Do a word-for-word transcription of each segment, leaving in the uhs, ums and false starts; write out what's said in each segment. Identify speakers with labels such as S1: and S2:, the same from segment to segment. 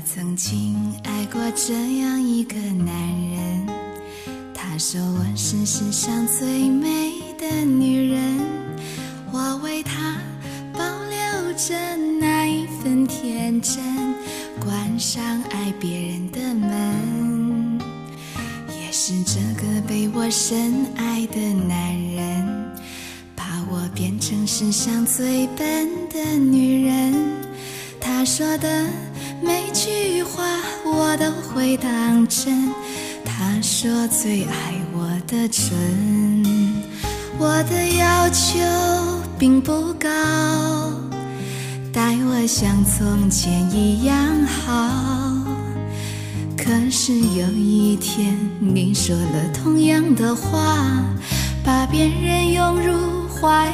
S1: 曾经爱过这样一个男人，他说我是世上最美的女人，我为他保留着那一份天真，关上爱别人的门。也是这个被我深爱的男人，把我变成世上最笨的女人，他说的每句话我都会当真，他说最爱我的唇。我的要求并不高，待我像从前一样好，可是有一天你说了同样的话，把别人拥入怀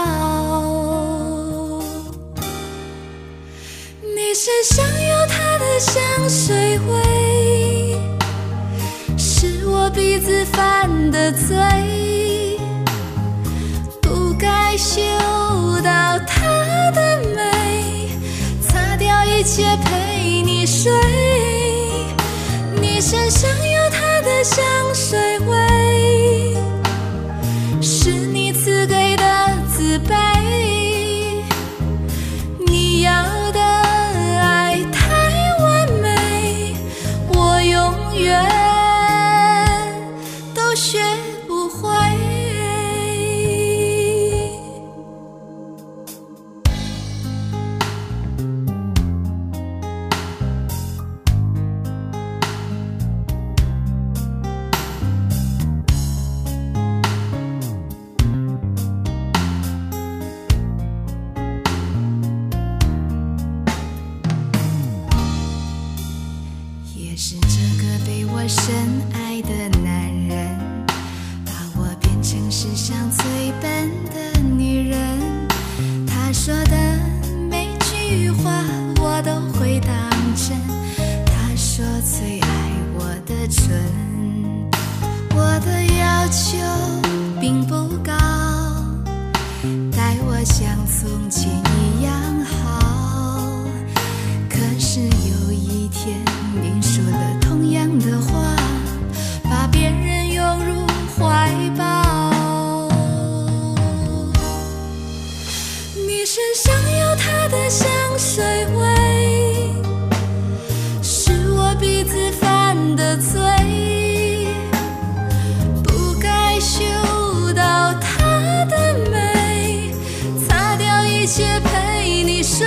S1: 抱。你身上有他的香水味，是我鼻子犯的罪，不该嗅到他的美，擦掉一切陪你睡。你身上有他的香水味，是你赐给的自卑，你要的爱太完美，我永远都学不会。也是这个被我深爱的男人，把我变成世上最笨的女人，他说的每句话我都会当真，他说最爱我的唇。我的要求并不高，待我像从前一样好，可是有一天你说了同样的话，把别人拥入怀抱。你身上有他的香水味，是我鼻子犯的罪，不该嗅到他的美，擦掉一切陪你睡。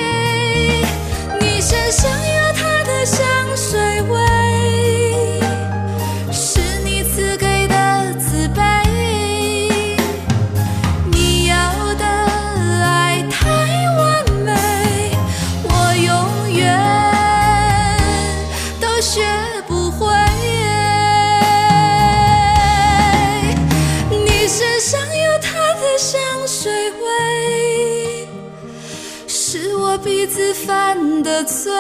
S1: 你身上有他的香水味，是你赐给的自卑，你要的爱太完美，我永远都学不会。你身上有他的香水味，是我鼻子犯的罪，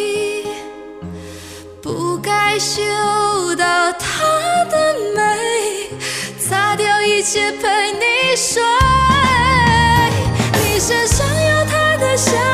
S1: 不该嗅到他的美，擦掉一切陪你睡。你身上有他的香